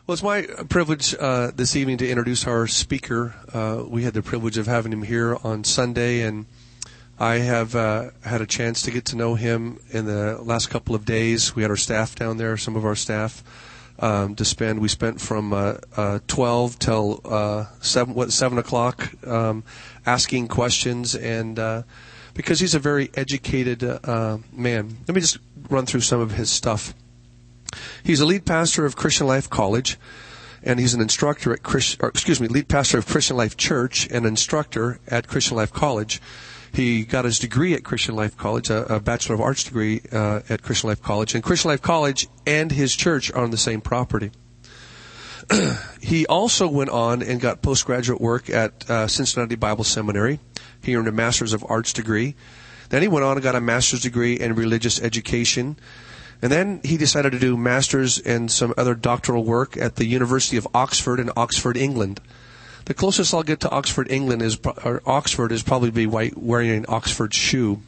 Well, it's my privilege this evening to introduce our speaker. We had the privilege of having him here on Sunday, and I have had a chance to get to know him in the last couple of days. We had our staff down there, some of our staff, to spend. We spent from 12 till 7 o'clock asking questions, and because he's a very educated man. Let me just run through some of his stuff. He's a lead pastor of Christian Life College, and he's an instructor at lead pastor of Christian Life Church and instructor at Christian Life College. He got his degree at Christian Life College, a Bachelor of Arts degree at Christian Life College. And Christian Life College and his church are on the same property. He also went on and got postgraduate work at Cincinnati Bible Seminary. He earned a Master's of Arts degree. Then he went on and got a Master's degree in religious education. And then he decided to do Master's and some other doctoral work at the University of Oxford in Oxford, England. The closest I'll get to Oxford, England is probably be wearing an Oxford shoe.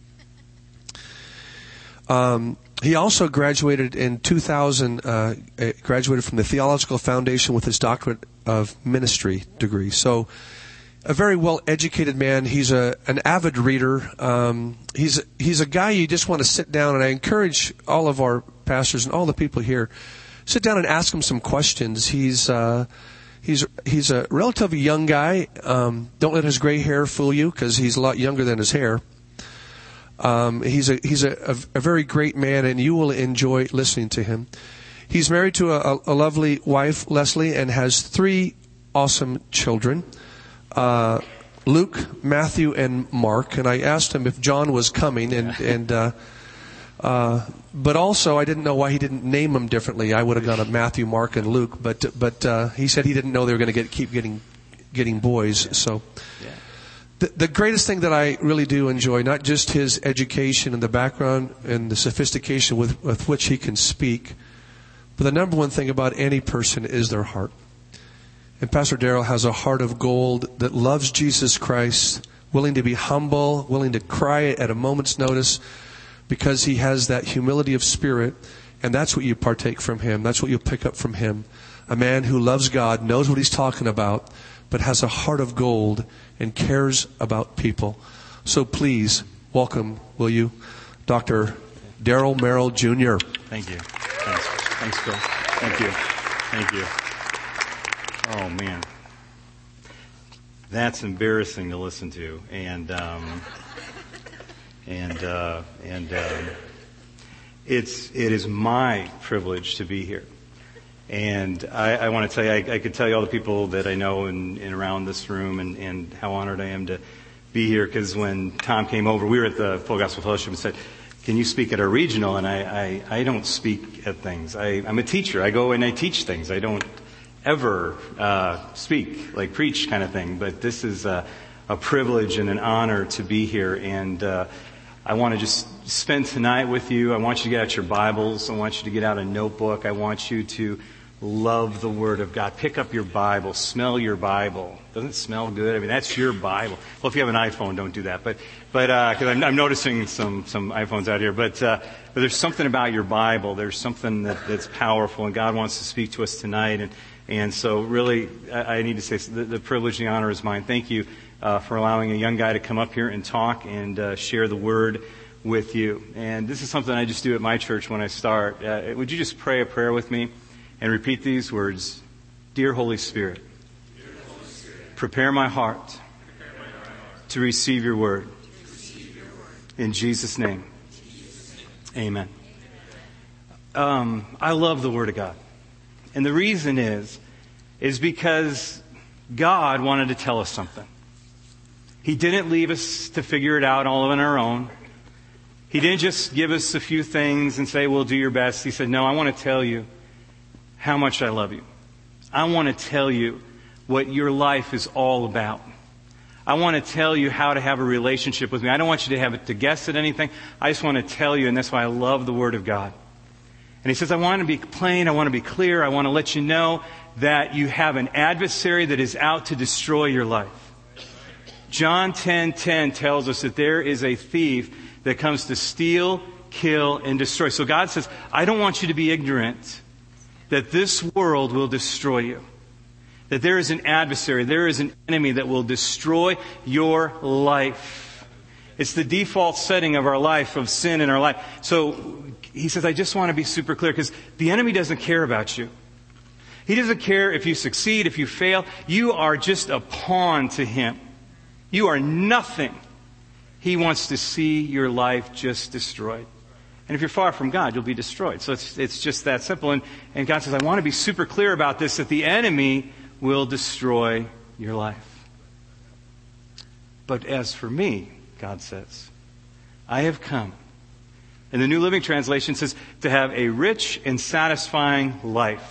He also graduated in 2000, graduated from the Theological Foundation with his Doctorate of Ministry degree. So a very well-educated man. He's an avid reader. He's a guy you just want to sit down, and I encourage all of our pastors and all the people here, sit down and ask him some questions. He's a relatively young guy. Don't let his gray hair fool you, because he's a lot younger than his hair. He's a very great man, and you will enjoy listening to him. He's married to a lovely wife, Leslie, and has 3 awesome children. Luke, Matthew, and Mark. And I asked him if John was coming, but also I didn't know why he didn't name them differently. I would have gone to Matthew, Mark, and Luke, but he said he didn't know they were going to keep getting boys. So the greatest thing that I really do enjoy, not just his education and the background and the sophistication with which he can speak, but the number one thing about any person is their heart. And Pastor Darrell has a heart of gold that loves Jesus Christ, willing to be humble, willing to cry at a moment's notice, because he has that humility of spirit, and that's what you partake from him. That's what you pick up from him. A man who loves God, knows what he's talking about, but has a heart of gold and cares about people. So please welcome, will you, Dr. Darrell Merrill Jr. Thank you. Thanks, Phil. Thank you. Oh man, that's embarrassing to listen to, and it is my privilege to be here. And I want to tell you, I could tell you all the people that I know in around this room, and how honored I am to be here. Because when Tom came over, we were at the Full Gospel Fellowship, and said, "Can you speak at our regional?" And I don't speak at things. I'm a teacher. I go and I teach things. I don't ever speak, like preach kind of thing. But this is a privilege and an honor to be here, and I want to just spend tonight with you. I want you to get out your Bibles. I want you to get out a notebook. I want you to love the Word of God. Pick up your Bible. Smell your Bible. Doesn't it smell good? I mean, that's your Bible. Well, if you have an iPhone, don't do that. But because I'm noticing some iPhones out here. But there's something about your Bible. There's something that's powerful, and God wants to speak to us tonight. And so really, I need to say the privilege and the honor is mine. Thank you for allowing a young guy to come up here and talk and share the Word with you. And this is something I just do at my church when I start. Would you just pray a prayer with me and repeat these words? Dear Holy Spirit, prepare my heart to receive your Word. In Jesus' name, amen. I love the Word of God. And the reason is because God wanted to tell us something. He didn't leave us to figure it out all on our own. He didn't just give us a few things and say, well, do your best. He said, no, I want to tell you how much I love you. I want to tell you what your life is all about. I want to tell you how to have a relationship with me. I don't want you to have to guess at anything. I just want to tell you, and that's why I love the Word of God. And he says, I want to be plain, I want to be clear, I want to let you know that you have an adversary that is out to destroy your life. John 10:10 tells us that there is a thief that comes to steal, kill, and destroy. So God says, I don't want you to be ignorant that this world will destroy you. That there is an adversary, there is an enemy that will destroy your life. It's the default setting of our life, of sin in our life. So he says, I just want to be super clear, because the enemy doesn't care about you. He doesn't care if you succeed, if you fail. You are just a pawn to him. You are nothing. He wants to see your life just destroyed. And if you're far from God, you'll be destroyed. So it's just that simple. And God says, I want to be super clear about this, that the enemy will destroy your life. But as for me, God says, I have come. And the New Living Translation says, to have a rich and satisfying life.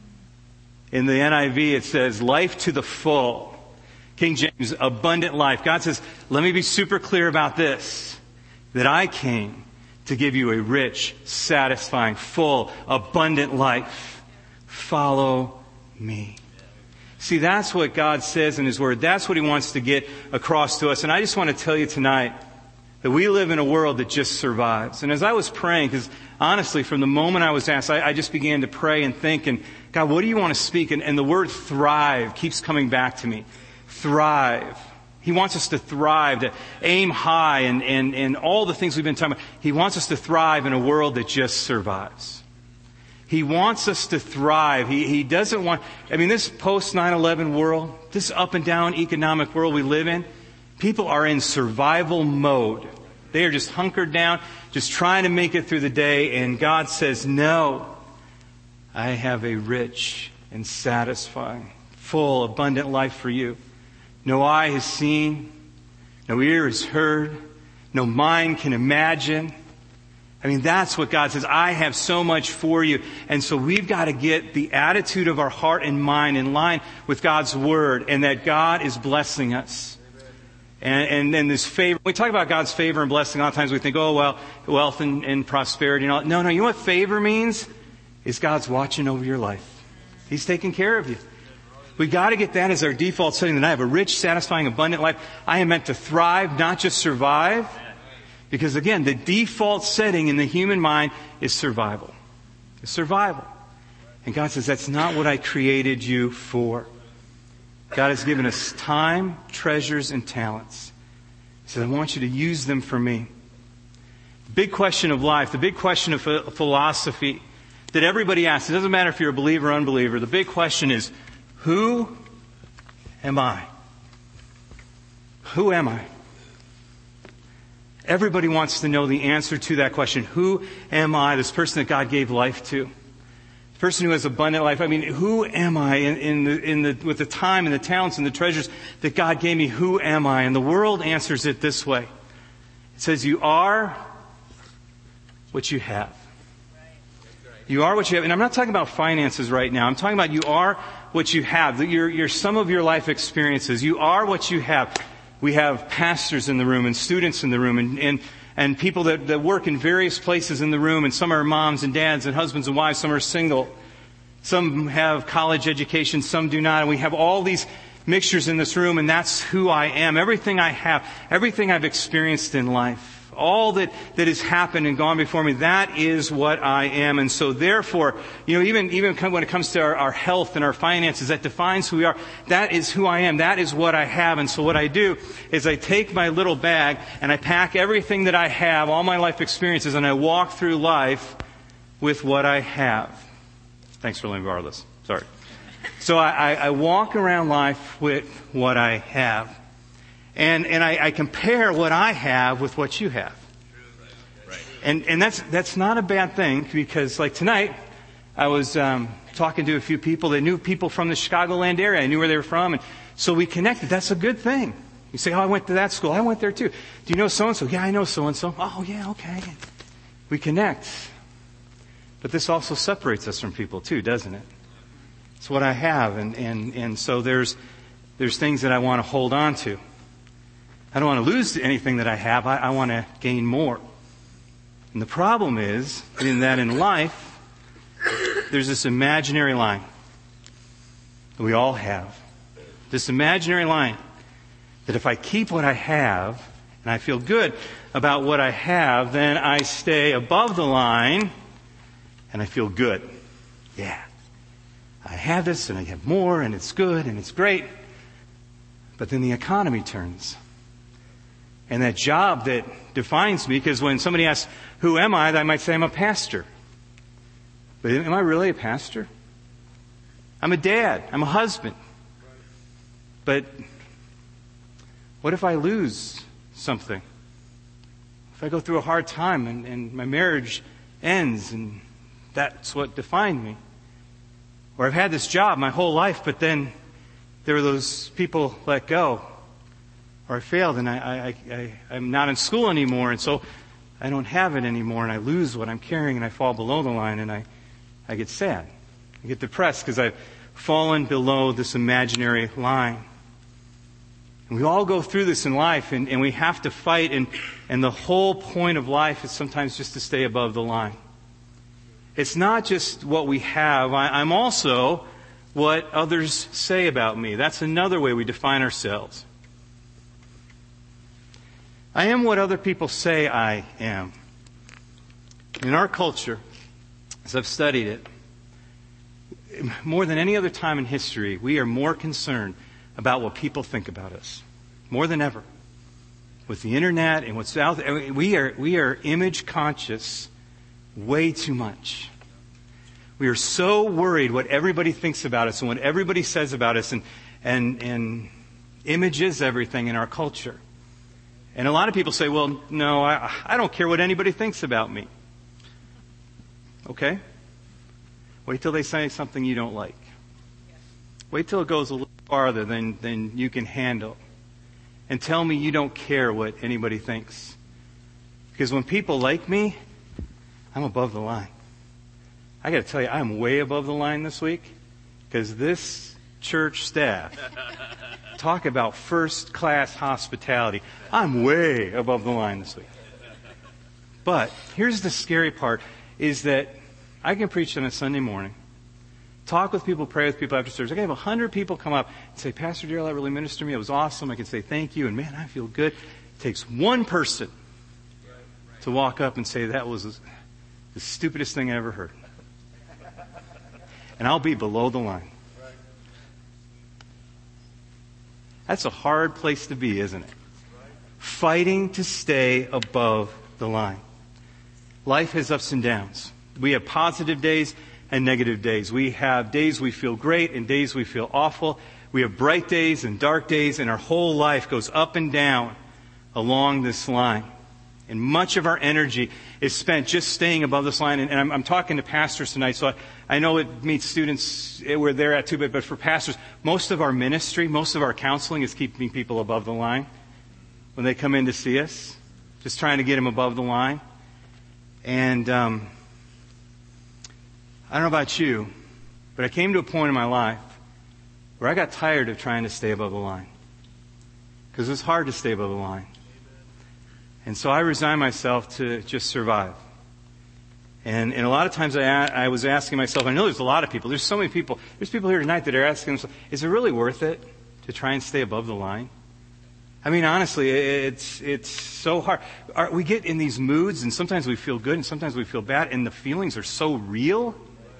In the NIV, it says, life to the full. King James, abundant life. God says, let me be super clear about this, that I came to give you a rich, satisfying, full, abundant life. Follow me. See, that's what God says in His Word. That's what He wants to get across to us. And I just want to tell you tonight that we live in a world that just survives. And as I was praying, because honestly, from the moment I was asked, I just began to pray and think, and God, what do you want to speak? And the word thrive keeps coming back to me. Thrive. He wants us to thrive, to aim high, and all the things we've been talking about. He wants us to thrive in a world that just survives. He wants us to thrive. He doesn't want, this post 9/11 world, this up and down economic world we live in, people are in survival mode. They are just hunkered down, just trying to make it through the day. And God says, no, I have a rich and satisfying, full, abundant life for you. No eye has seen, no ear has heard, no mind can imagine. That's what God says. I have so much for you. And so we've got to get the attitude of our heart and mind in line with God's Word, and that God is blessing us. And then this favor. When we talk about God's favor and blessing, a lot of times we think, oh, well, wealth and prosperity and all. No, you know what favor means? Is God's watching over your life. He's taking care of you. We got to get that as our default setting, that I have a rich, satisfying, abundant life. I am meant to thrive, not just survive. Because again, the default setting in the human mind is survival. It's survival. And God says, that's not what I created you for. God has given us time, treasures, and talents. He says, I want you to use them for me. The big question of life, the big question of philosophy that everybody asks, it doesn't matter if you're a believer or unbeliever, the big question is, who am I? Who am I? Everybody wants to know the answer to that question. Who am I? This person that God gave life to. The person who has abundant life. Who am I with the time and the talents and the treasures that God gave me? Who am I? And the world answers it this way. It says, you are what you have. You are what you have. And I'm not talking about finances right now. I'm talking about you are what you have. Your sum of your life experiences. You are what you have. We have pastors in the room and students in the room and people that work in various places in the room. And some are moms and dads and husbands and wives. Some are single. Some have college education. Some do not. And we have all these mixtures in this room. And that's who I am. Everything I have. Everything I've experienced in life. All that has happened and gone before me, that is what I am. And so therefore, even when it comes to our health and our finances, that defines who we are. That is who I am. That is what I have. And so what I do is I take my little bag and I pack everything that I have, all my life experiences, and I walk through life with what I have. Thanks for letting me borrow this. Sorry. So I walk around life with what I have. And I compare what I have with what you have. And that's not a bad thing, because like tonight, I was talking to a few people that knew people from the Chicagoland area. I knew where they were from, and so we connected. That's a good thing. You say, oh, I went to that school. I went there too. Do you know so-and-so? Yeah, I know so-and-so. Oh, yeah, okay. We connect. But this also separates us from people too, doesn't it? It's what I have, and so there's things that I want to hold on to. I don't want to lose anything that I have. I want to gain more. And the problem is, in life, there's this imaginary line that we all have. This imaginary line that if I keep what I have, and I feel good about what I have, then I stay above the line, and I feel good. Yeah, I have this and I have more and it's good and it's great. But then the economy turns. And that job that defines me, because when somebody asks, who am I might say I'm a pastor. But am I really a pastor? I'm a dad. I'm a husband. But what if I lose something? If I go through a hard time and my marriage ends and that's what defined me? Or I've had this job my whole life, but then there were those people let go. Or I failed and I'm not in school anymore, and so I don't have it anymore, and I lose what I'm carrying, and I fall below the line, and I get sad. I get depressed because I've fallen below this imaginary line. And we all go through this in life, and we have to fight, and the whole point of life is sometimes just to stay above the line. It's not just what we have. I'm also what others say about me. That's another way we define ourselves. I am what other people say I am. In our culture, as I've studied it, more than any other time in history, we are more concerned about what people think about us. More than ever. With the internet and what's out there, we are image conscious way too much. We are so worried what everybody thinks about us and what everybody says about us, and image is everything in our culture. And a lot of people say, well, no, I don't care what anybody thinks about me. Okay? Wait till they say something you don't like. Wait till it goes a little farther than you can handle. And tell me you don't care what anybody thinks. Because when people like me, I'm above the line. I got to tell you, I'm way above the line this week. Because this church staff, talk about first-class hospitality. I'm way above the line this week. But here's the scary part, is that I can preach on a Sunday morning, talk with people, pray with people after service. I can have 100 people come up and say, Pastor Darrell, that really ministered to me. It was awesome. I can say thank you, and man, I feel good. It takes one person to walk up and say, that was the stupidest thing I ever heard. And I'll be below the line. That's a hard place to be, isn't it? Fighting to stay above the line. Life has ups and downs. We have positive days and negative days. We have days we feel great and days we feel awful. We have bright days and dark days, and our whole life goes up and down along this line. And much of our energy is spent just staying above this line. And I'm talking to pastors tonight, so I know it meets students where they're at too, but for pastors, most of our ministry, most of our counseling is keeping people above the line. When they come in to see us, just trying to get them above the line. And I don't know about you, but I came to a point in my life where I got tired of trying to stay above the line. Because it's hard to stay above the line. And so I resigned myself to just survive. And a lot of times I was asking myself, I know there's a lot of people, there's so many people, there's people here tonight that are asking themselves, is it really worth it to try and stay above the line? I mean, honestly, it's so hard. We get in these moods, and sometimes we feel good, and sometimes we feel bad, and the feelings are so real.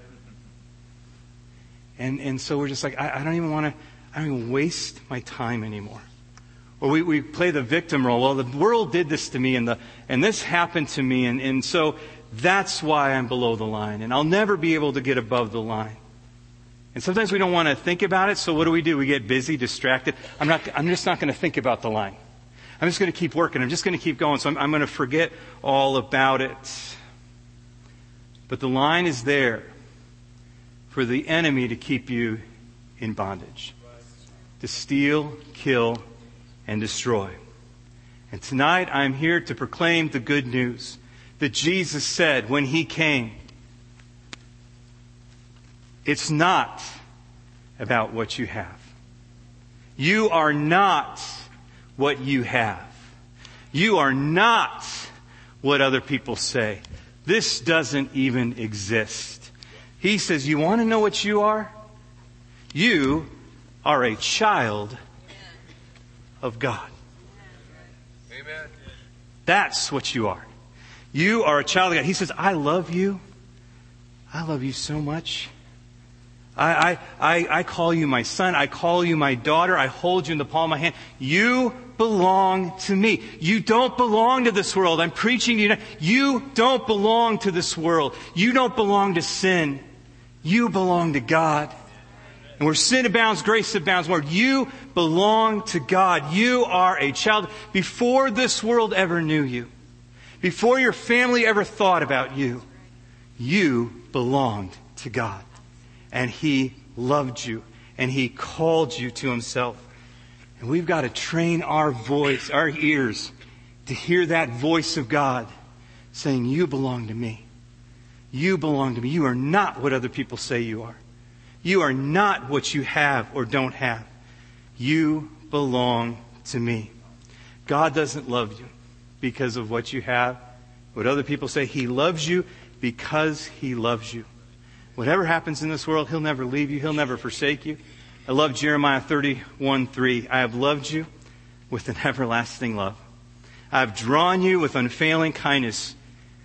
And so we're just like, I don't even waste my time anymore. Or we play the victim role. Well, the world did this to me, and this happened to me, and so that's why I'm below the line, and I'll never be able to get above the line. And sometimes we don't want to think about it, so what do? We get busy, distracted. I'm just not going to think about the line. I'm just going to keep working. I'm just going to keep going, so I'm going to forget all about it. But the line is there for the enemy to keep you in bondage, to steal, kill, and destroy. And tonight I'm here to proclaim the good news that Jesus said when He came. It's not about what you have. You are not what you have. You are not what other people say. This doesn't even exist. He says, you want to know what you are? You are a child of God. Amen. That's what you are. You are a child of God. He says, I love you. I love you so much. I call you my son. I call you my daughter. I hold you in the palm of my hand. You belong to me. You don't belong to this world. I'm preaching to you now. You don't belong to this world. You don't belong to sin. You belong to God. And where sin abounds, grace abounds more. You belong to God. You are a child. Before this world ever knew you, before your family ever thought about you, you belonged to God. And He loved you. And He called you to Himself. And we've got to train our voice, our ears, to hear that voice of God saying, you belong to me. You belong to me. You are not what other people say you are. You are not what you have or don't have. You belong to me. God doesn't love you because of what you have, what other people say. He loves you because He loves you. Whatever happens in this world, He'll never leave you. He'll never forsake you. I love Jeremiah 31:3. I have loved you with an everlasting love. I have drawn you with unfailing kindness.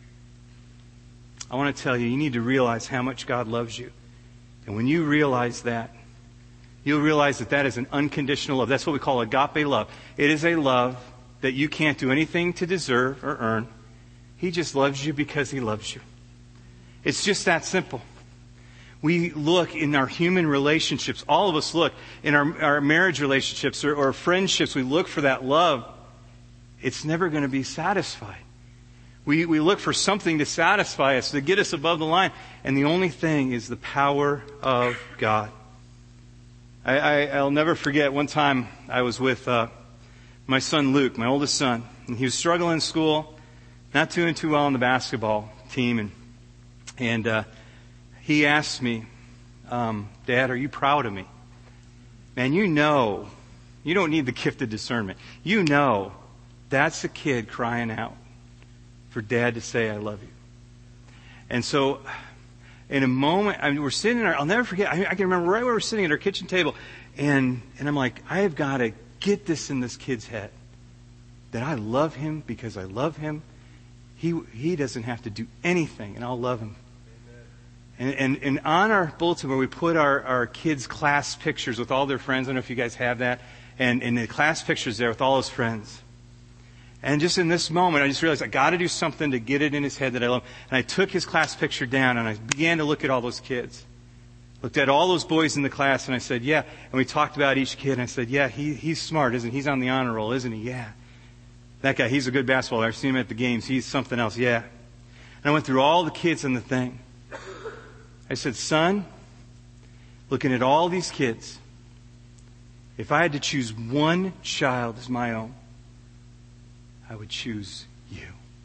I want to tell you, you need to realize how much God loves you. And when you realize that, you'll realize that that is an unconditional love. That's what we call agape love. It is a love that you can't do anything to deserve or earn. He just loves you because He loves you. It's just that simple. We look in our human relationships, all of us look in our marriage relationships or friendships, we look for that love. It's never going to be satisfied. We look for something to satisfy us, to get us above the line. And the only thing is the power of God. I'll never forget one time I was with my son Luke, my oldest son. And he was struggling in school, not doing too well on the basketball team. And he asked me, Dad, are you proud of me? Man, you know, you don't need the gift of discernment. You know, that's a kid crying out for Dad to say, I love you. And so, in a moment, we're sitting there, I'll never forget, I can remember right where we're sitting at our kitchen table, and I'm like, I have got to get this in this kid's head, that I love him because I love him. He doesn't have to do anything, and I'll love him. And on our bulletin where we put our kids' class pictures with all their friends, I don't know if you guys have that, and the class pictures there with all his friends. And just in this moment, I just realized I got to do something to get it in his head that I love. And I took his class picture down and I began to look at all those kids. Looked at all those boys in the class and I said, yeah. And we talked about each kid and I said, yeah, he's smart, isn't he? He's on the honor roll, isn't he? Yeah. That guy, he's a good basketball player. I've seen him at the games. He's something else. Yeah. And I went through all the kids in the thing. I said, son, looking at all these kids, if I had to choose one child as my own, I would choose you.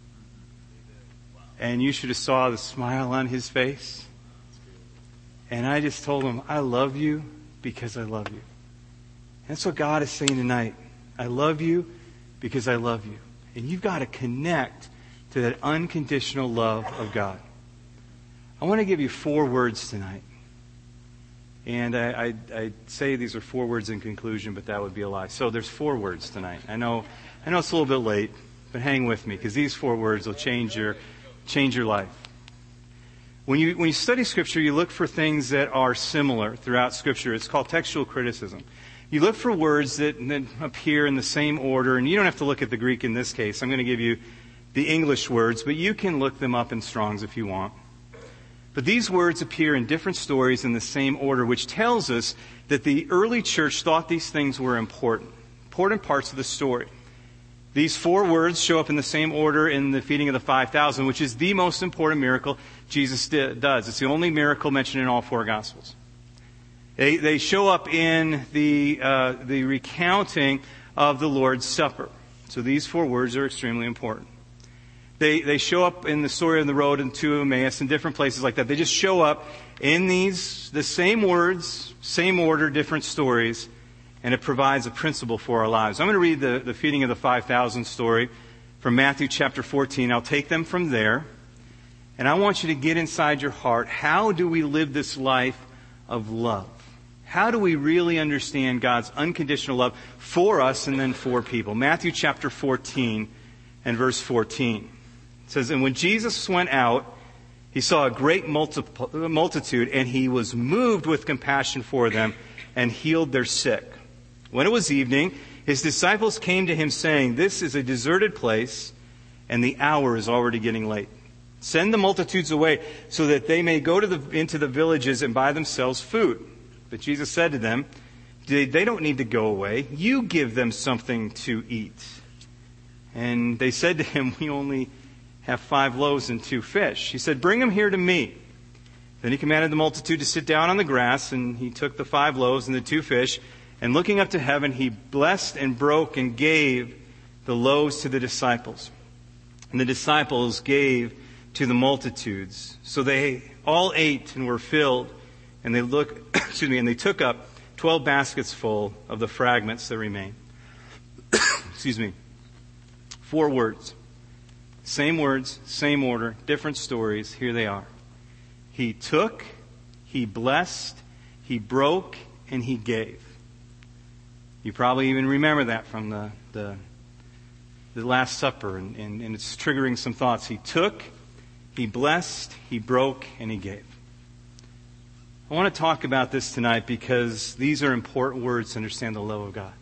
And you should have saw the smile on his face. And I just told him, I love you because I love you. That's what God is saying tonight. I love you because I love you. And you've got to connect to that unconditional love of God. I want to give you 4 words tonight. And I say these are 4 words in conclusion, but that would be a lie. So there's 4 words tonight. I know it's a little bit late, but hang with me because these 4 words will change your life. When you study Scripture, you look for things that are similar throughout Scripture. It's called textual criticism. You look for words that appear in the same order, and you don't have to look at the Greek in this case. I'm going to give you the English words, but you can look them up in Strong's if you want. But these words appear in different stories in the same order, which tells us that the early church thought these things were important parts of the story. These 4 words show up in the same order in the feeding of the 5,000, which is the most important miracle Jesus does. It's the only miracle mentioned in all 4 Gospels. They show up in the recounting of the Lord's Supper. So these 4 words are extremely important. They show up in the story of the road to Emmaus and different places like that. They just show up in the same words, same order, different stories, and it provides a principle for our lives. I'm going to read the feeding of the 5,000 story from Matthew chapter 14. I'll take them from there, and I want you to get inside your heart. How do we live this life of love? How do we really understand God's unconditional love for us and then for people? Matthew chapter 14 and verse 14. It says, and when Jesus went out, He saw a great multitude, and he was moved with compassion for them and healed their sick. When it was evening, his disciples came to him saying, "This is a deserted place, and the hour is already getting late. Send the multitudes away so that they may go into the villages and buy themselves food." But Jesus said to them, "They don't need to go away. You give them something to eat." And they said to him, "We only have 5 loaves and 2 fish." He said, "Bring them here to me." Then he commanded the multitude to sit down on the grass, and he took the 5 loaves and the 2 fish, and looking up to heaven, he blessed and broke and gave the loaves to the disciples. And the disciples gave to the multitudes. So they all ate and were filled, and they took up 12 baskets full of the fragments that remained. 4 words. Same words, same order, different stories. Here they are. He took, he blessed, he broke, and he gave. You probably even remember that from the Last Supper, and it's triggering some thoughts. He took, he blessed, he broke, and he gave. I want to talk about this tonight because these are important words to understand the love of God.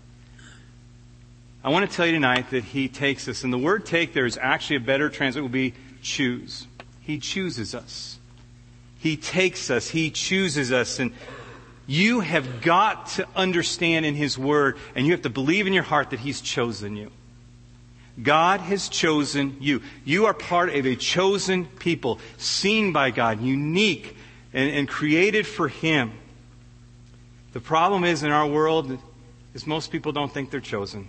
I want to tell you tonight that he takes us, and the word take there is actually a better translation, would be choose. He chooses us. He takes us. He chooses us. And you have got to understand in His Word, and you have to believe in your heart that He's chosen you. God has chosen you. You are part of a chosen people, seen by God, unique, and created for Him. The problem is in our world is most people don't think they're chosen.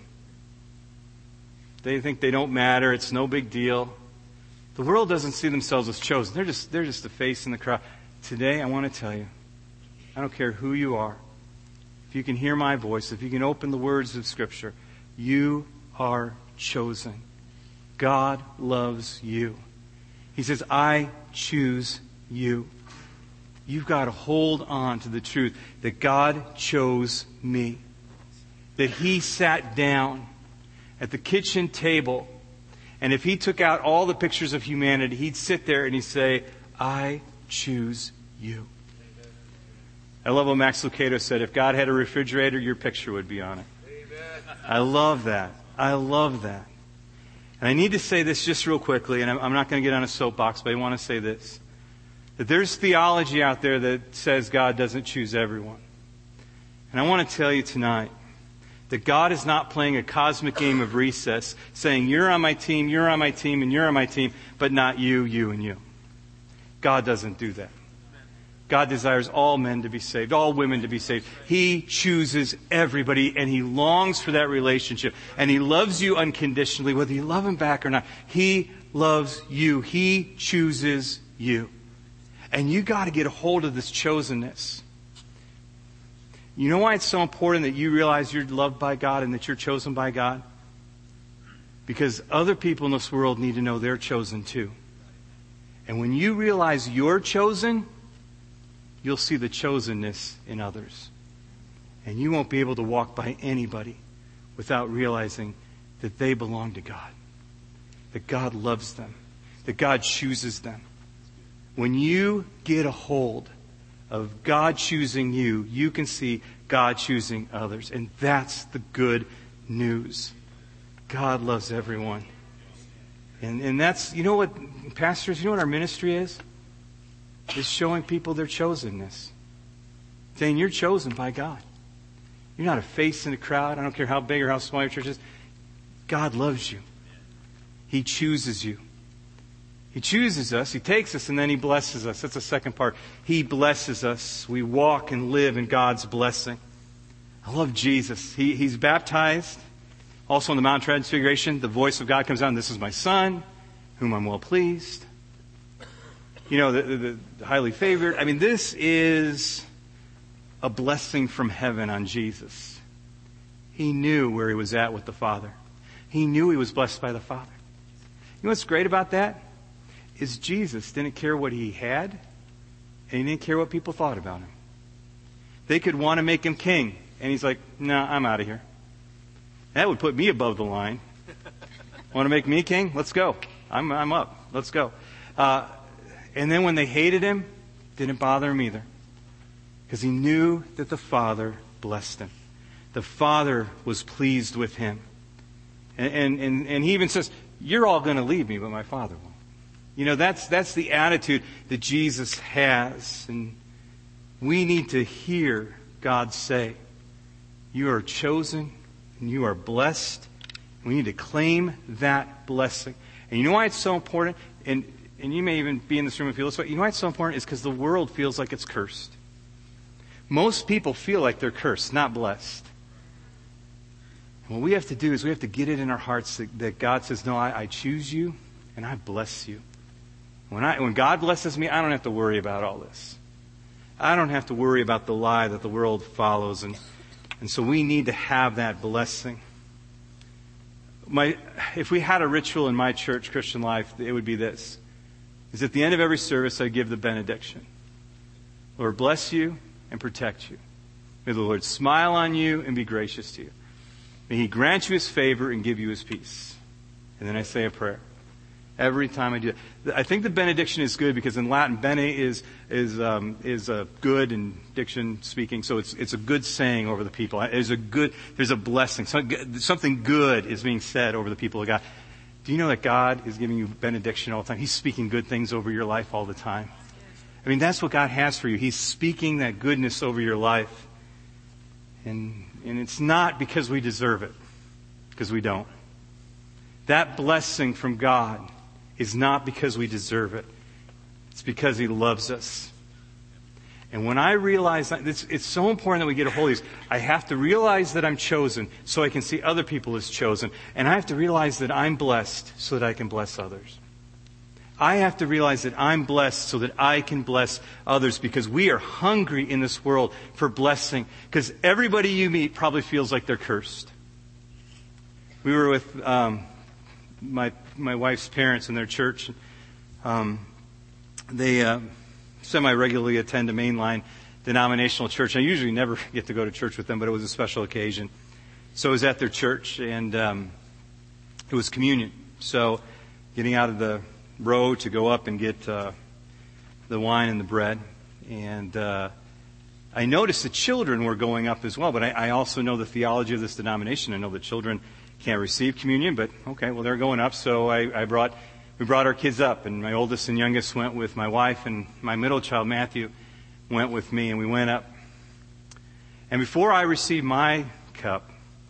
They think they don't matter. It's no big deal. The world doesn't see themselves as chosen. They're just a face in the crowd. Today, I want to tell you, I don't care who you are. If you can hear my voice, if you can open the words of Scripture, you are chosen. God loves you. He says, "I choose you." You've got to hold on to the truth that God chose me. That He sat down at the kitchen table, and if He took out all the pictures of humanity, He'd sit there and He'd say, "I choose you." I love what Max Lucado said, if God had a refrigerator, your picture would be on it. Amen. I love that. I love that. And I need to say this just real quickly, and I'm not going to get on a soapbox, but I want to say this. That there's theology out there that says God doesn't choose everyone. And I want to tell you tonight that God is not playing a cosmic game of recess, saying, "You're on my team, you're on my team, and you're on my team, but not you, you, and you." God doesn't do that. God desires all men to be saved, all women to be saved. He chooses everybody, and He longs for that relationship. And He loves you unconditionally, whether you love Him back or not. He loves you. He chooses you. And you got to get a hold of this chosenness. You know why it's so important that you realize you're loved by God and that you're chosen by God? Because other people in this world need to know they're chosen too. And when you realize you're chosen, you'll see the chosenness in others. And you won't be able to walk by anybody without realizing that they belong to God. That God loves them. That God chooses them. When you get a hold of God choosing you, you can see God choosing others. And that's the good news. God loves everyone. And that's, you know what, pastors, you know what our ministry is? Is showing people their chosenness. Saying you're chosen by God. You're not a face in the crowd. I don't care how big or how small your church is. God loves you. He chooses you. He chooses us, He takes us, and then He blesses us. That's the second part. He blesses us. We walk and live in God's blessing. I love Jesus. He's baptized. Also on the Mount Transfiguration, the voice of God comes down. "This is my Son, whom I'm well pleased." You know, the highly favored. I mean, this is a blessing from heaven on Jesus. He knew where He was at with the Father. He knew He was blessed by the Father. You know what's great about that? Is Jesus didn't care what He had, and He didn't care what people thought about Him. They could want to make Him king, and He's like, "No, I'm out of here." That would put me above the line. Want to make me king? Let's go. I'm up. Let's go. And then when they hated him, it didn't bother him either. Because he knew that the Father blessed him. The Father was pleased with him. And he even says, you're all going to leave me, but my Father won't. You know, that's the attitude that Jesus has. And we need to hear God say, you are chosen and you are blessed. We need to claim that blessing. And you know why it's so important? And you may even be in this room and feel this way. You know why it's so important? Is because the world feels like it's cursed. Most people feel like they're cursed, not blessed. And what we have to do is we have to get it in our hearts that God says, no, I choose you and I bless you. When God blesses me, I don't have to worry about all this. I don't have to worry about the lie that the world follows. And so we need to have that blessing. If we had a ritual in my church, Christian Life, it would be this. Is at the end of every service, I give the benediction. Lord, bless you and protect you. May the Lord smile on you and be gracious to you. May He grant you His favor and give you His peace. And then I say a prayer. Every time I do that. I think the benediction is good because in Latin, bene is a good in diction speaking. So it's a good saying over the people. There's a blessing. Something good is being said over the people of God. Do you know that God is giving you benediction all the time? He's speaking good things over your life all the time. I mean, that's what God has for you. He's speaking that goodness over your life. And it's not because we deserve it. Because we don't. That blessing from God is not because we deserve it. It's because He loves us. And when I realize that, it's so important that we get a hold of these. I have to realize that I'm chosen so I can see other people as chosen. And I have to realize that I'm blessed so that I can bless others. I have to realize that I'm blessed so that I can bless others because we are hungry in this world for blessing. Because everybody you meet probably feels like they're cursed. We were with my wife's parents in their church. They semi-regularly attend a mainline denominational church. I usually never get to go to church with them, but it was a special occasion. So I was at their church, and it was communion. So getting out of the row to go up and get the wine and the bread. And I noticed the children were going up as well, but I also know the theology of this denomination. I know that children can't receive communion, but okay, well, they're going up. So we brought our kids up, and my oldest and youngest went with my wife, and my middle child, Matthew, went with me, and we went up. And before I received my cup,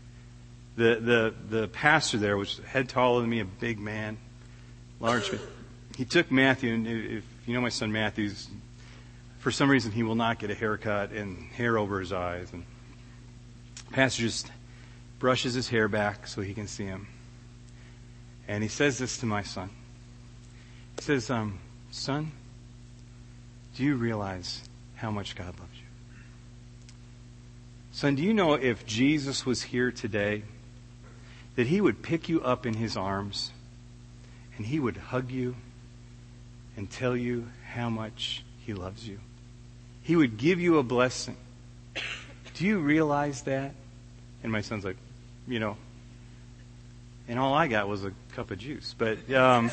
the pastor there was a head taller than me, a big man, large man. He took Matthew, and if you know my son Matthew's, for some reason he will not get a haircut and hair over his eyes. And the pastor just brushes his hair back so he can see him. And he says this to my son. He says, son, do you realize how much God loves you? Son, do you know if Jesus was here today, that He would pick you up in His arms and He would hug you and tell you how much He loves you? He would give you a blessing. Do you realize that? And my son's like, you know, and all I got was a cup of juice. But no,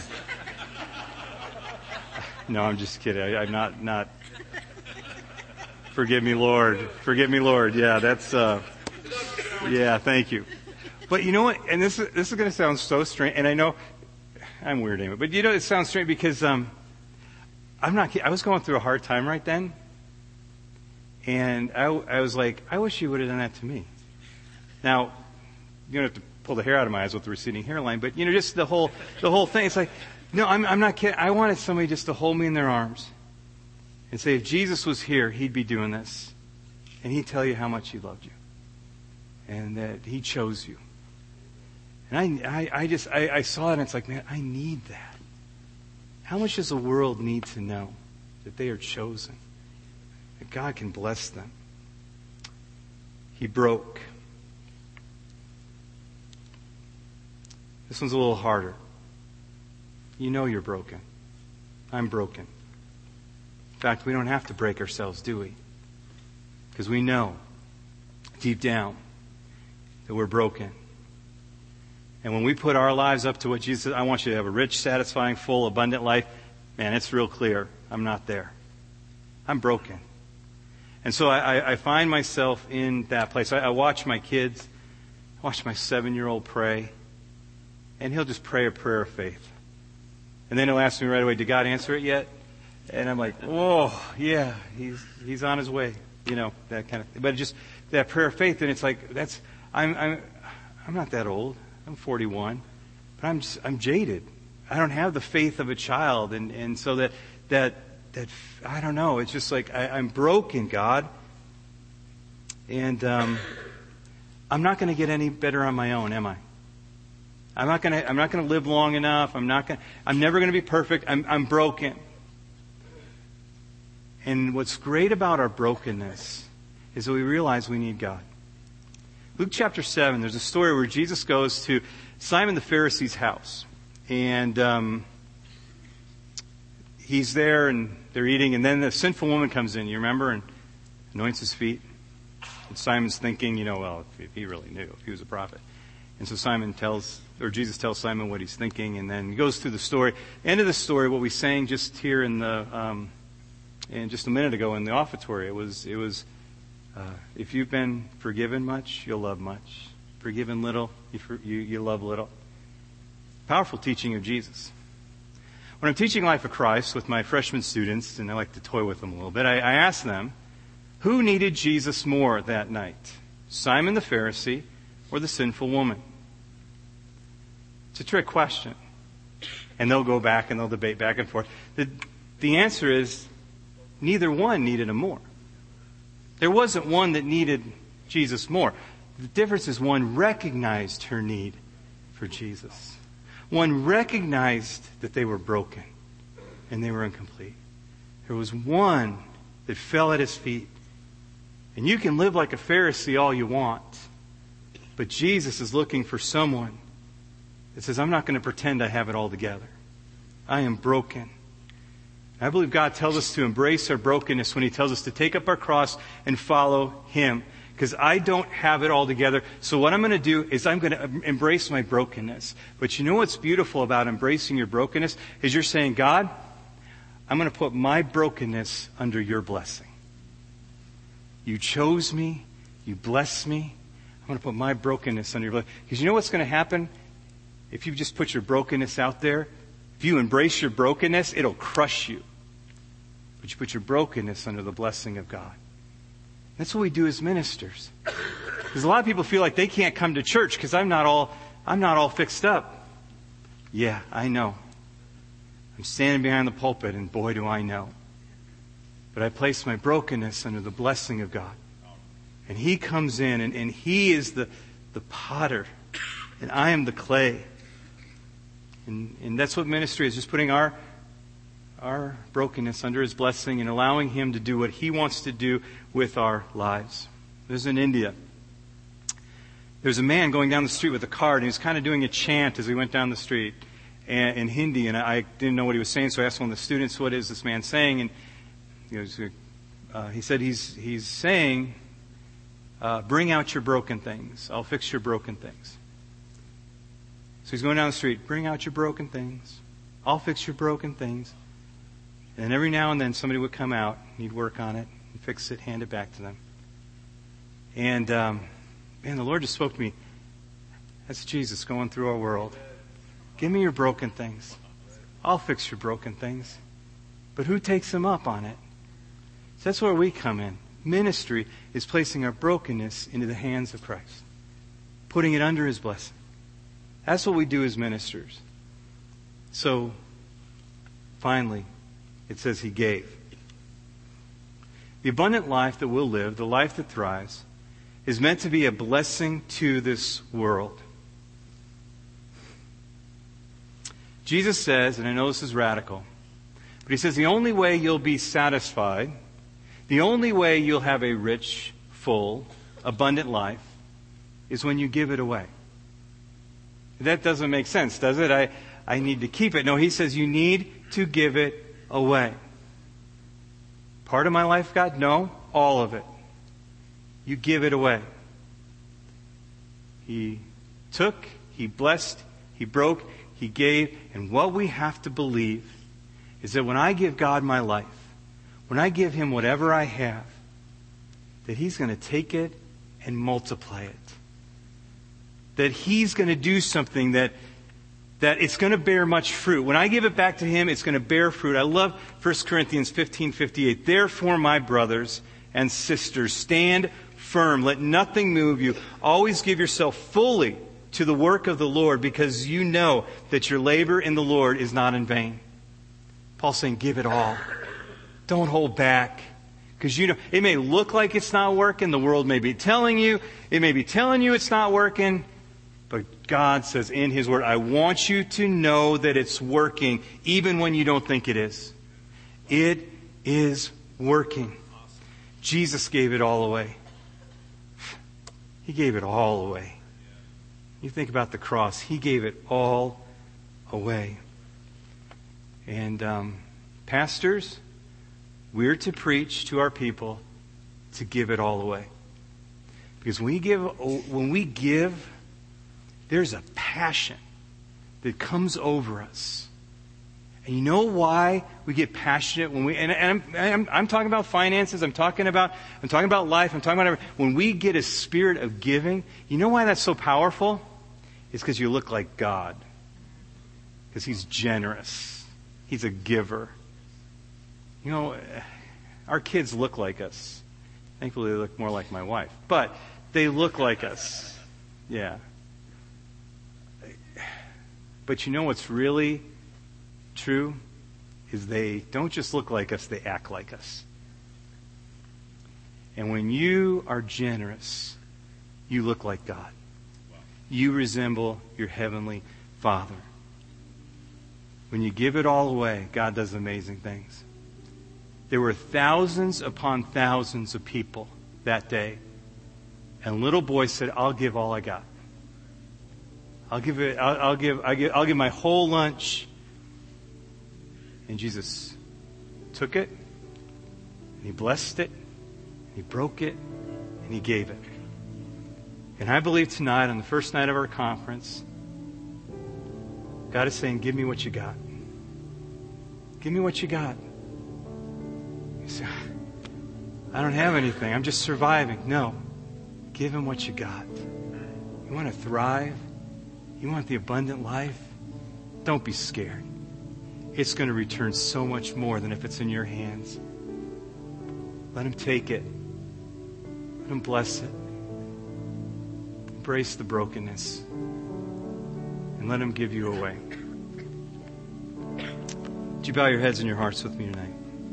I'm just kidding. I'm not. Forgive me, Lord. Forgive me, Lord. Yeah, that's. Yeah, thank you. But you know what? And this is going to sound so strange. And I know I'm weird anyway. But you know, it sounds strange because I'm not kidding. I was going through a hard time right then, and I was like, I wish you would have done that to me. Now, you don't have to pull the hair out of my eyes with the receding hairline, but you know, just the whole thing. It's like, no, I'm not kidding. I wanted somebody just to hold me in their arms and say, if Jesus was here, He'd be doing this, and He'd tell you how much He loved you, and that He chose you. And I saw it, and it's like, man, I need that. How much does the world need to know that they are chosen, that God can bless them? He broke. This one's a little harder. You know you're broken. I'm broken. In fact, we don't have to break ourselves, do we? Because we know deep down that we're broken. And when we put our lives up to what Jesus said, I want you to have a rich, satisfying, full, abundant life, man, it's real clear. I'm not there. I'm broken. And so I find myself in that place. I watch my kids, I watch my 7-year-old pray, and he'll just pray a prayer of faith. And then he'll ask me right away, did God answer it yet? And I'm like, oh, yeah, he's on his way. You know, that kind of thing. But just that prayer of faith, and it's like, I'm not that old. I'm 41. But I'm jaded. I don't have the faith of a child. And so that I don't know, it's just like, I'm broken, God. And I'm not going to get any better on my own, am I? I'm not going to live long enough. I'm never going to be perfect. I'm broken. And what's great about our brokenness is that we realize we need God. Luke chapter 7, there's a story where Jesus goes to Simon the Pharisee's house. And he's there and they're eating. And then the sinful woman comes in, you remember, and anoints his feet. And Simon's thinking, well, if he really knew, if he was a prophet. And so Jesus tells Simon what he's thinking, and then he goes through the story. End of the story, what we sang just here in just a minute ago in the offertory, it was if you've been forgiven much, you'll love much. Forgiven little, you love little. Powerful teaching of Jesus. When I'm teaching Life of Christ with my freshman students, and I like to toy with them a little bit, I ask them, who needed Jesus more that night? Simon the Pharisee or the sinful woman? It's a trick question. And they'll go back and they'll debate back and forth. The answer is, neither one needed him more. There wasn't one that needed Jesus more. The difference is one recognized her need for Jesus. One recognized that they were broken and they were incomplete. There was one that fell at his feet. And you can live like a Pharisee all you want, but Jesus is looking for someone that says, I'm not going to pretend I have it all together. I am broken. I believe God tells us to embrace our brokenness when He tells us to take up our cross and follow Him. Because I don't have it all together. So what I'm going to do is I'm going to embrace my brokenness. But you know what's beautiful about embracing your brokenness? Is you're saying, God, I'm going to put my brokenness under your blessing. You chose me. You blessed me. I'm going to put my brokenness under your blessing. Because you know what's going to happen? If you just put your brokenness out there, if you embrace your brokenness, it'll crush you. But you put your brokenness under the blessing of God. That's what we do as ministers. Because a lot of people feel like they can't come to church because I'm not all fixed up. Yeah, I know. I'm standing behind the pulpit and boy do I know. But I place my brokenness under the blessing of God. And He comes in and He is the potter. And I am the clay. And that's what ministry is, just putting our brokenness under His blessing and allowing Him to do what He wants to do with our lives. There's in India. There's a man going down the street with a card, and he was kind of doing a chant as he went down the street in Hindi, and I didn't know what he was saying, so I asked one of the students, what is this man saying? And he said he's saying, bring out your broken things. I'll fix your broken things. So he's going down the street, bring out your broken things. I'll fix your broken things. And every now and then somebody would come out, and he'd work on it, and fix it, hand it back to them. And the Lord just spoke to me. That's Jesus going through our world. Give me your broken things. I'll fix your broken things. But who takes them up on it? So that's where we come in. Ministry is placing our brokenness into the hands of Christ. Putting it under His blessing. That's what we do as ministers. So, finally, it says He gave. The abundant life that we'll live, the life that thrives, is meant to be a blessing to this world. Jesus says, and I know this is radical, but He says the only way you'll be satisfied, the only way you'll have a rich, full, abundant life is when you give it away. That doesn't make sense, does it? I need to keep it. No, He says you need to give it away. Part of my life, God? No, all of it. You give it away. He took, He blessed, He broke, He gave, and what we have to believe is that when I give God my life, when I give Him whatever I have, that He's going to take it and multiply it. That He's going to do something that it's going to bear much fruit. When I give it back to Him, it's going to bear fruit. I love 1 Corinthians 15:58. Therefore, my brothers and sisters, stand firm. Let nothing move you. Always give yourself fully to the work of the Lord, because you know that your labor in the Lord is not in vain. Paul's saying, give it all. Don't hold back. Because you know, it may look like it's not working. The world may be telling you. It may be telling you it's not working. But God says in His Word, I want you to know that it's working, even when you don't think it is. It is working. Jesus gave it all away. He gave it all away. You think about the cross. He gave it all away. And pastors, we're to preach to our people to give it all away. Because when we give, there's a passion that comes over us. And you know why we get passionate when we, I'm talking about finances, I'm talking about life, I'm talking about everything. When we get a spirit of giving, you know why that's so powerful? It's because you look like God. Because He's generous. He's a giver. You know, our kids look like us. Thankfully, they look more like my wife. But they look like us. Yeah. But you know what's really true? Is they don't just look like us, they act like us. And when you are generous, you look like God. You resemble your Heavenly Father. When you give it all away, God does amazing things. There were thousands upon thousands of people that day. And a little boy said, I'll give all I got. I'll give my whole lunch. And Jesus took it, and He blessed it, and He broke it, and He gave it. And I believe tonight, on the first night of our conference, God is saying, give me what you got. Give me what you got. You say, I don't have anything. I'm just surviving. No. Give Him what you got. You want to thrive? You want the abundant life? Don't be scared. It's going to return so much more than if it's in your hands. Let Him take it. Let Him bless it. Embrace the brokenness. And let Him give you away. Would you bow your heads and your hearts with me tonight?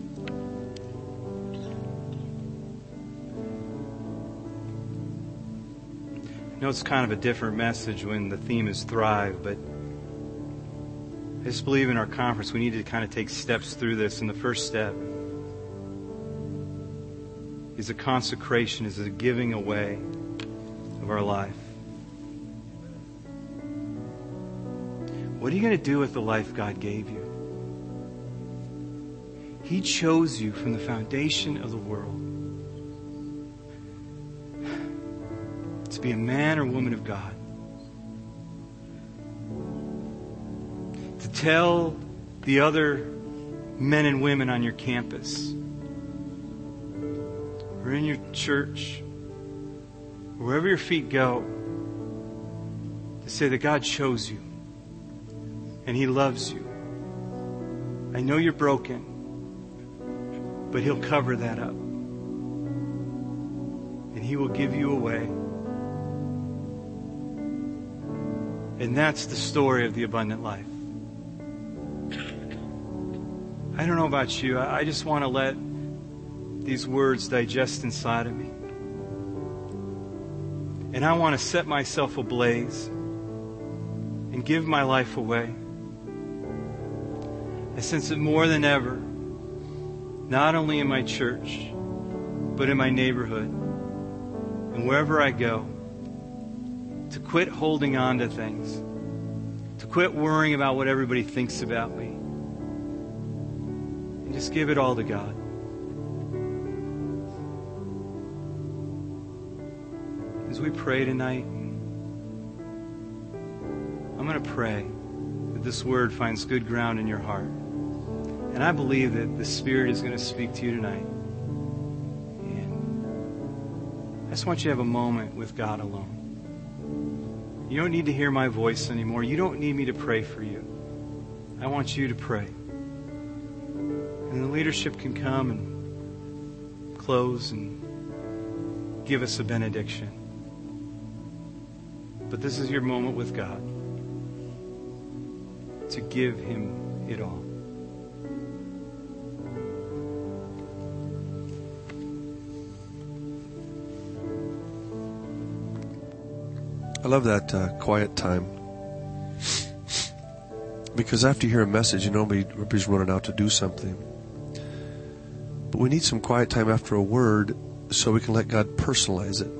I know it's kind of a different message when the theme is thrive, but I just believe in our conference we need to kind of take steps through this. And the first step is a consecration, is a giving away of our life. What are you going to do with the life God gave you? He chose you from the foundation of the world to be a man or woman of God. To tell the other men and women on your campus or in your church, or wherever your feet go, to say that God chose you and He loves you. I know you're broken, but He'll cover that up. And He will give you away. And that's the story of the abundant life. I don't know about you. I just want to let these words digest inside of me. And I want to set myself ablaze and give my life away. I sense it more than ever, not only in my church, but in my neighborhood and wherever I go, to quit holding on to things, to quit worrying about what everybody thinks about me, and just give it all to God. As we pray tonight, I'm going to pray that this word finds good ground in your heart. And I believe that the Spirit is going to speak to you tonight. And I just want you to have a moment with God alone. You don't need to hear my voice anymore. You don't need me to pray for you. I want you to pray. And the leadership can come and close and give us a benediction. But this is your moment with God to give Him it all. I love that quiet time. Because after you hear a message, everybody's running out to do something. But we need some quiet time after a word so we can let God personalize it.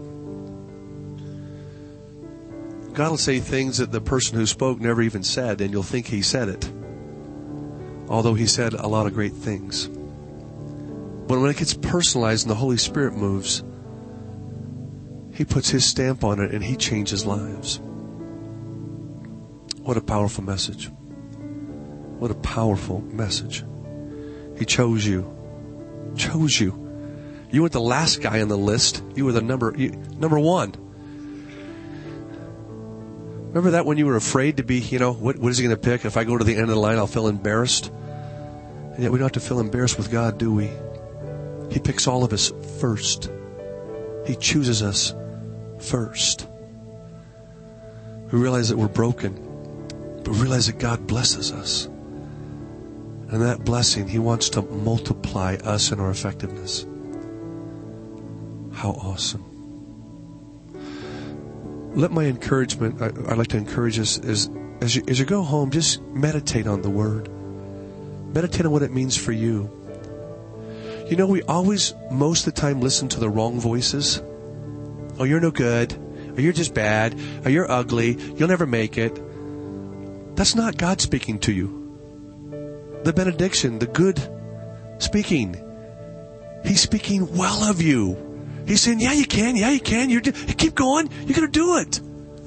God will say things that the person who spoke never even said, and you'll think He said it. Although He said a lot of great things. But when it gets personalized and the Holy Spirit moves, He puts His stamp on it and He changes lives. What a powerful message. What a powerful message. He chose you. Chose you. You weren't the last guy on the list. You were the number one. Remember that when you were afraid to be, what is He going to pick? If I go to the end of the line, I'll feel embarrassed. And yet we don't have to feel embarrassed with God, do we? He picks all of us first. He chooses us first. We realize that we're broken, but we realize that God blesses us. And that blessing, He wants to multiply us in our effectiveness. How awesome. Let my encouragement, I'd like to encourage us, is as you go home, just meditate on the Word. Meditate on what it means for you. We always, most of the time, listen to the wrong voices. Oh, you're no good. Or you're just bad. Or you're ugly. You'll never make it. That's not God speaking to you. The benediction, the good speaking. He's speaking well of you. He's saying, yeah, you can. Keep going. You're going to do it.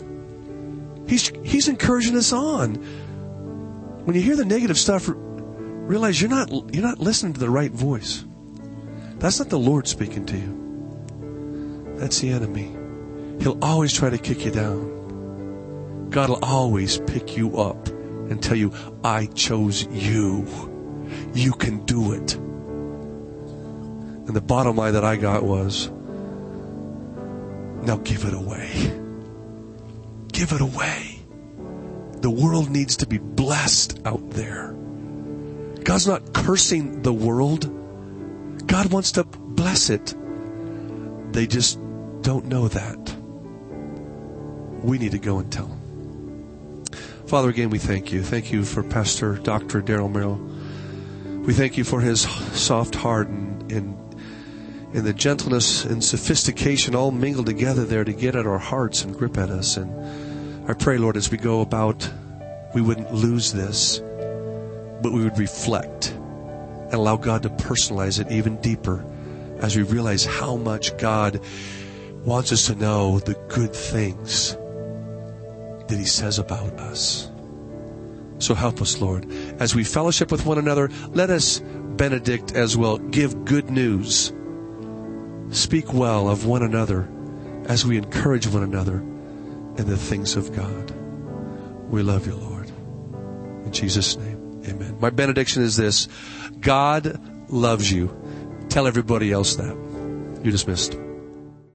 He's encouraging us on. When you hear the negative stuff, realize you're not listening to the right voice. That's not the Lord speaking to you. That's the enemy. He'll always try to kick you down. God will always pick you up and tell you, I chose you. You can do it. And the bottom line that I got was, now give it away. Give it away. The world needs to be blessed out there. God's not cursing the world. God wants to bless it. They just don't know that. We need to go and tell them. Father, again, we thank you. Thank you for Pastor Dr. Daryl Merrill. We thank you for his soft heart and the gentleness and sophistication all mingled together there to get at our hearts and grip at us. And I pray, Lord, as we go about, we wouldn't lose this, but we would reflect and allow God to personalize it even deeper as we realize how much God wants us to know the good things that He says about us. So help us, Lord. As we fellowship with one another, let us benedict as well. Give good news. Speak well of one another as we encourage one another in the things of God. We love you, Lord. In Jesus' name, amen. My benediction is this. God loves you. Tell everybody else that. You're dismissed.